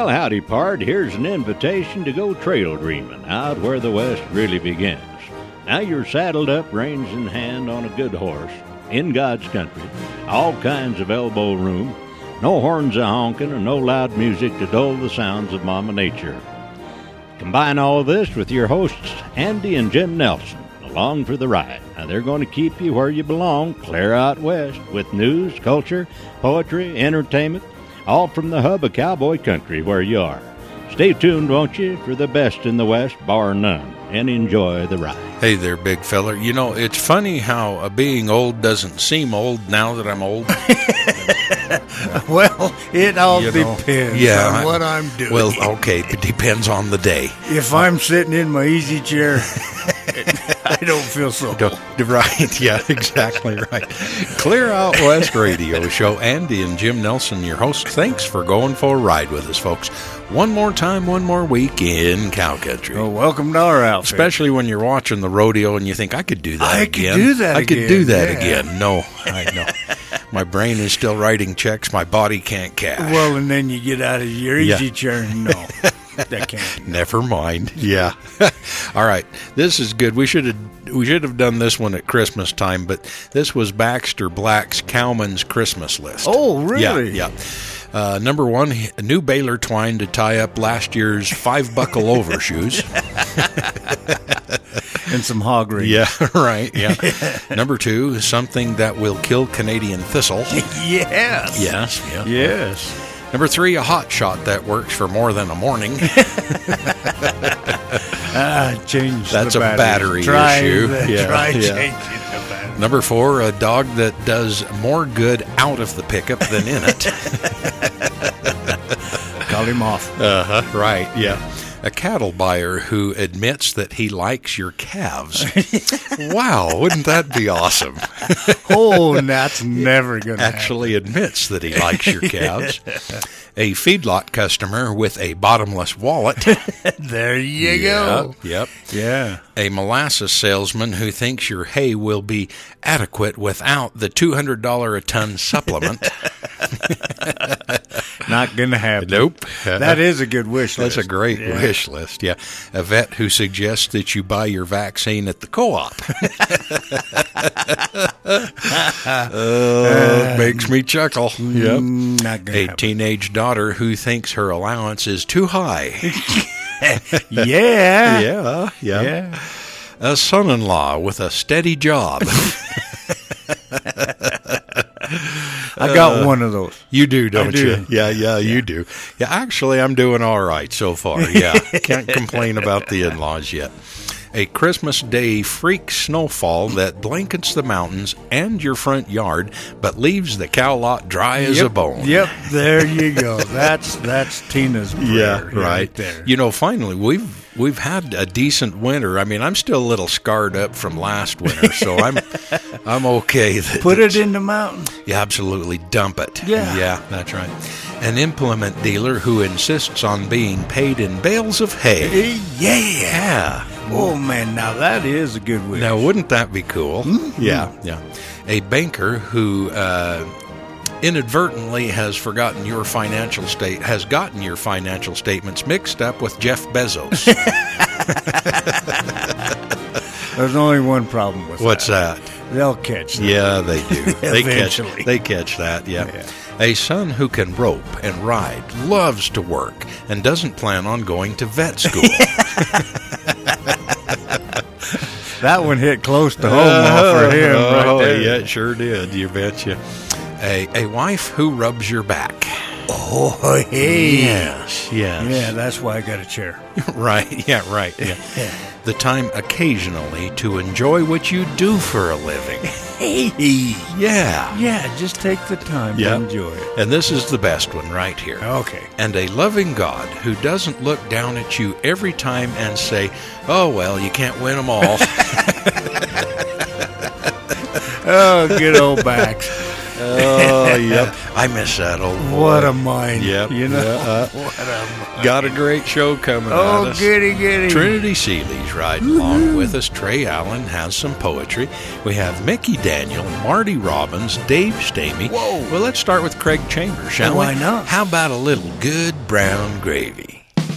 Well, howdy, pard. Here's an invitation to go trail dreaming out where the West really begins. Now you're saddled up, reins in hand, on a good horse, in God's country, all kinds of elbow room, no horns a-honking and no loud music to dull the sounds of Mama Nature. Combine all this with your hosts, Andy and Jim Nelson, along for the ride. Now they're going to keep you where you belong, clear out west, with news, culture, poetry, entertainment, all from the hub of cowboy country where you are. Stay tuned, won't you, for the best in the West, bar none, and enjoy the ride. Hey there, big feller. You know, it's funny how being old doesn't seem old now that I'm old. Well, it all depends on what I'm doing. Well, okay, it depends on the day. If I'm sitting in my easy chair, I don't feel so old. Right, yeah, exactly right. Clear Out West Radio Show. Andy and Jim Nelson, your host. Thanks for going for a ride with us, folks. One more time, one more week in cow country. Well, welcome to our outfit. Especially when you're watching the rodeo and you think, I could do that again. I could do that again. No, I know. My brain is still writing checks. My body can't cash. Well, and then you get out of your easy chair and no. That can't. Never mind. Yeah. All right. This is good. We should have done this one at Christmas time, but this was Baxter Black's Cowman's Christmas list. Oh, really? Yeah. Number one, a new baler twine to tie up last year's 5-buckle overshoes. And some hog rings. Yeah, right. Yeah. Number two, something that will kill Canadian thistle. Yes. Yes. Yeah. Yes. Number three, a hot shot that works for more than a morning. Change That's the a battery issue. Try changing the battery. Number four, a dog that does more good out of the pickup than in it. Call him off. Right, yeah. A cattle buyer who admits that he likes your calves. Wow, wouldn't that be awesome? Oh, that's never going to Actually admits that he likes your calves. A feedlot customer with a bottomless wallet. There you go. Yep. Yeah. A molasses salesman who thinks your hay will be adequate without the $200 a ton supplement. Not going to happen. Nope. That is a good wish list. That's a great wish list, yeah. A vet who suggests that you buy your vaccine at the co-op. It makes me chuckle. Yep. Not gonna A happen. teenage daughter who thinks her allowance is too high. Yeah. Yeah. A son-in-law with a steady job. I got one of those. You do, don't do. you? Yeah, you do. Yeah, actually, I'm doing all right so far. Yeah, can't complain about the in-laws yet. A Christmas Day freak snowfall that blankets the mountains and your front yard, but leaves the cow lot dry as a bone. Yep, there you go. That's Tina's prayer right there. You know, finally, we've had a decent winter. I mean, I'm still a little scarred up from last winter, so I'm okay. Put it in the mountain. Yeah, absolutely. Dump it. Yeah, that's right. An implement dealer who insists on being paid in bales of hay. Yeah. Oh, man, now that is a good wish. Now, wouldn't that be cool? Mm-hmm. Yeah. A banker who inadvertently has gotten your financial statements mixed up with Jeff Bezos. There's only one problem with What's that? They'll catch that. Yeah, they do. Eventually. They catch that, yeah. A son who can rope and ride, loves to work, and doesn't plan on going to vet school. That one hit close to home for him right there. Yeah, it sure did, you betcha. A wife who rubs your back. Oh, hey. Yes. Yeah, that's why I got a chair. Right, yeah. The time occasionally to enjoy what you do for a living. Hey. Yeah, just take the time to enjoy it. And this is the best one right here. Okay. And a loving God who doesn't look down at you every time and say, oh, well, you can't win them all. Oh, good old backs. Oh, yep. I miss that old boy. What a mind. Yep. You know? What a mind. Got a great show coming at us. Oh, goody. Trinity Seeley's riding along with us. Trey Allen has some poetry. We have Mickey Daniel, Marty Robbins, Dave Stamey. Whoa. Well, let's start with Craig Chambers, shall we? Why not? How about a little good brown gravy.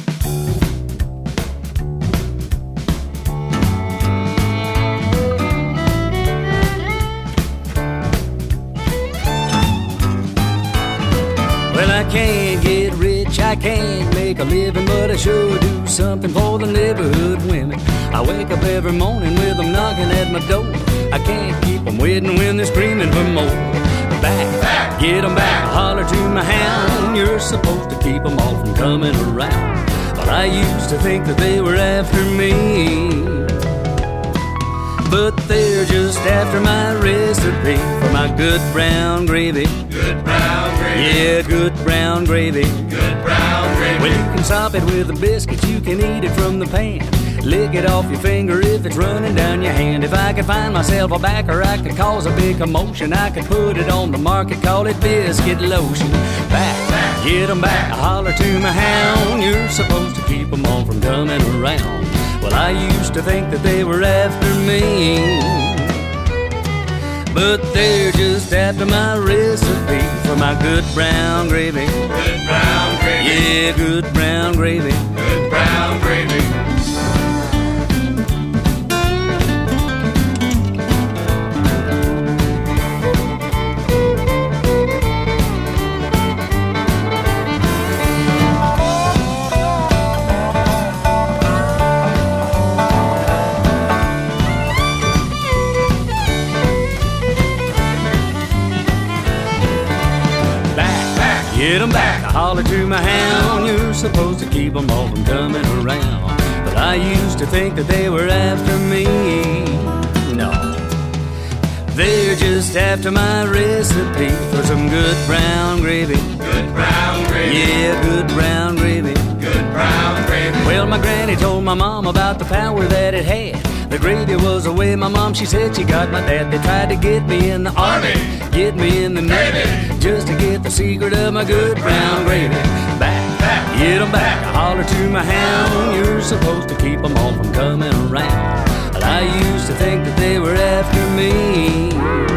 Well, I can't get rich, I can't make a living, but I sure do something for the neighborhood women. I wake up every morning with them knocking at my door. I can't keep them waiting when they're screaming for more. Back, get them back, holler to my hound. You're supposed to keep them all from coming around. But I used to think that they were after me, but they're just after my recipe for my good brown gravy. Good brown gravy. Yeah, good brown gravy. Good brown gravy. Well, you can sop it with a biscuit, you can eat it from the pan. Lick it off your finger if it's running down your hand. If I could find myself a backer, I could cause a big commotion. I could put it on the market, call it biscuit lotion. Back, get 'em back, holler to my hound. You're supposed to keep 'em all from coming around. Well, I used to think that they were after me, but they're just after my recipe for my good brown gravy. Good brown gravy. Yeah, good brown gravy. Good brown gravy. Get 'em back, holler to my hound. You're supposed to keep 'em all from coming around. But I used to think that they were after me. No, they're just after my recipe for some good brown gravy. Good brown gravy. Yeah, good brown gravy. Good brown gravy. Well, my granny told my mom about the power that it had. The gravy was the way my mom, she said she got my dad. They tried to get me in the army, get me in the Navy, just to get the secret of my good brown gravy. Back, get 'em back, holler to my hound. You're supposed to keep 'em all from coming around. But I used to think that they were after me,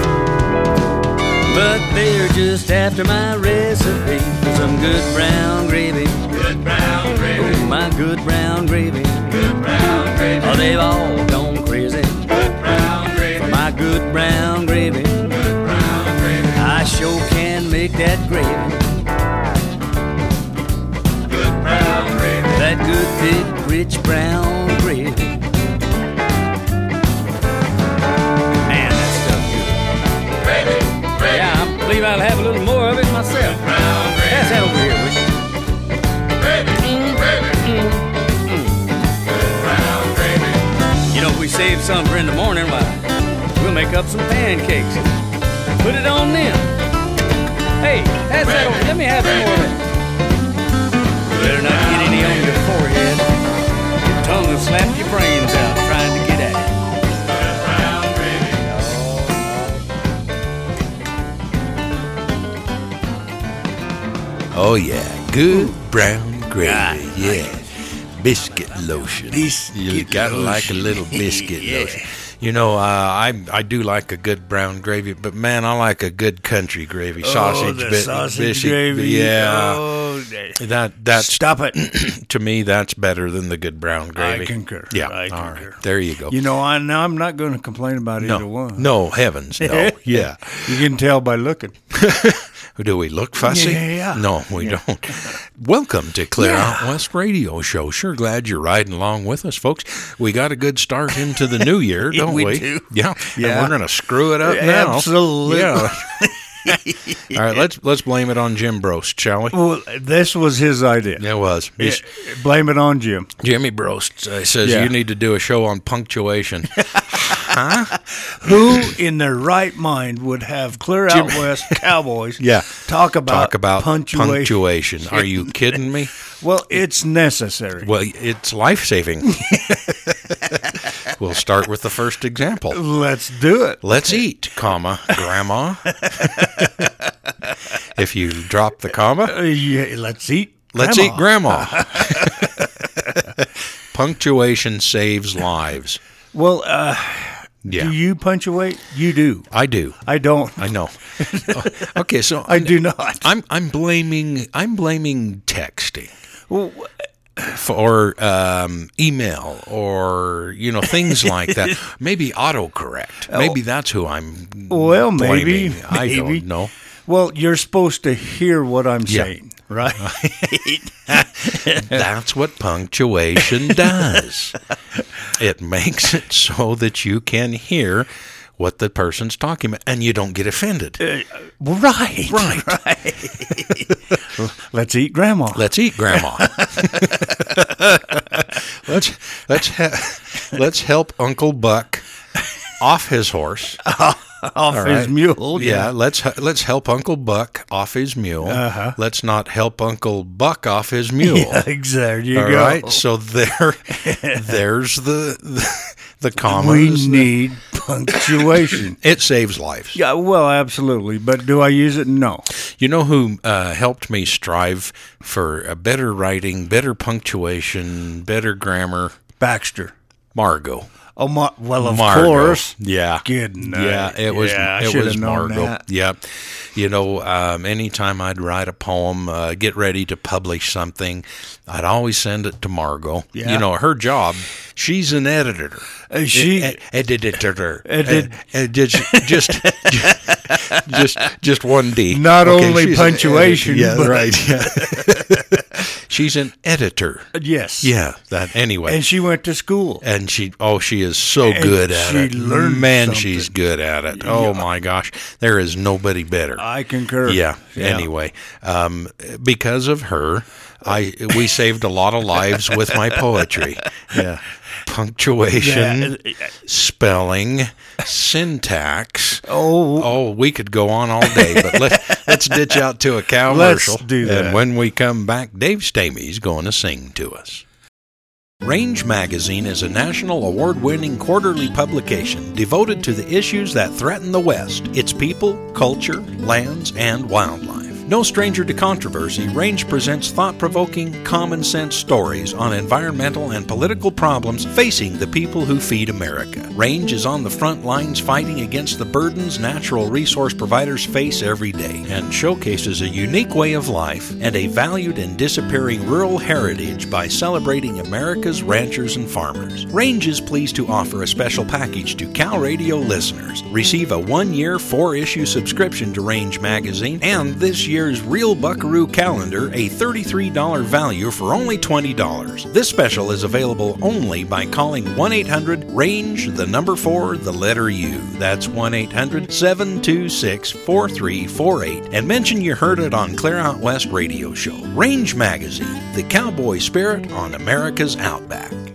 but they're just after my recipe for some good brown gravy. Good brown gravy. Oh, my good brown gravy. Good brown gravy. Oh, they've all gone crazy Good brown gravy. for my good brown gravy. Good brown gravy. I sure can make that gravy, Good brown gravy. that good thick rich brown gravy. Man, that stuff good. Gravy. Gravy. Yeah, I believe I'll have a little more of it myself. Brown gravy. Pass that over here, will you? Gravy. Gravy. Good brown gravy. You know, if we save some for in the morning, why, we'll make up some pancakes. Put it on them. Hey, pass that over. Let me have some more of it. Better not get any on your forehead. Your tongue will slap your brains out trying to get at it. Good brown gravy. Oh, yeah. Good brown gravy. Yeah. Biscuit lotion. You gotta like a little biscuit lotion. You know, I do like a good brown gravy, but man, I like a good country gravy. Sausage, the sausage gravy. Yeah. Oh, That's stop it. to me, that's better than the good brown gravy. I concur. Yeah. I All concur. right. There you go. You know, I'm not going to complain about either one. No, heavens, no. Yeah. You can tell by looking. Do we look fussy? Yeah. No, we don't. Welcome to Clear Out West Radio Show. Sure glad you're riding along with us, folks. We got a good start into the new year, don't we? We do. Yeah. Yeah. And we're going to screw it up now. Absolutely. Yeah. All right, let's blame it on Jim Brost, shall we? Well, this was his idea. It was. Yeah, blame it on Jim. Jimmy Brost says Yeah. you need to do a show on punctuation. Who in their right mind would have Clear Out West Cowboys talk about punctuation? Are you kidding me? Well, it's necessary. Well, it's life-saving. We'll start with the first example. Let's do it. Let's eat, comma, Grandma. If you drop the comma, Yeah, let's eat. let's eat Grandma. Punctuation saves lives. Well, Yeah. Do you punctuate? You do. I do. I don't. I know. Okay, so I do not. I'm blaming texting. Well, for email or things like that. Maybe autocorrect. Maybe that's who I'm well, blaming. maybe. I don't know. Well, you're supposed to hear what I'm saying, right? That's what punctuation does. It makes it so that you can hear what the person's talking about, and you don't get offended. Right. Let's eat Grandma. Let's eat Grandma. Let's help Uncle Buck off his horse. Off his mule. Yeah, let's help Uncle Buck off his mule. Uh-huh. Let's not help Uncle Buck off his mule. Yeah, exactly. All right. So there's the commas. We need punctuation. It saves lives. Yeah, well, absolutely. But do I use it? No. You know who helped me strive for a better writing, better punctuation, better grammar? Baxter. Margot. Oh, well, of Margot. Course. Yeah. Good night. Yeah, it was Margot. That. Yeah. Anytime I'd write a poem, get ready to publish something, I'd always send it to Margot. Yeah. Her job, she's an editor. Editor. Just one D. Not only punctuation, but right. Yeah. She's an editor. Yes. Yeah. That anyway. And she went to school. And she is so good at it. She learned something. She's good at it. Oh my gosh, there is nobody better. I concur. Yeah. Anyway, because of her, we saved a lot of lives with my poetry. Yeah. Punctuation, spelling, syntax. Oh, we could go on all day, but let's ditch out to a commercial. Let's do that. And when we come back, Dave Stamey's going to sing to us. Range Magazine is a national award-winning quarterly publication devoted to the issues that threaten the West, its people, culture, lands, and wildlife. No stranger to controversy, Range presents thought-provoking, common-sense stories on environmental and political problems facing the people who feed America. Range is on the front lines fighting against the burdens natural resource providers face every day and showcases a unique way of life and a valued and disappearing rural heritage by celebrating America's ranchers and farmers. Range is pleased to offer a special package to Cal Radio listeners. Receive a 1-year, 4-issue subscription to Range Magazine and this year's Real Buckaroo Calendar, a $33 value for only $20. This special is available only by calling 1-800-RANGE-4-U. That's 1-800-726-4348 and mention you heard it on Clear Out West Radio Show. Range Magazine, the cowboy spirit on America's Outback.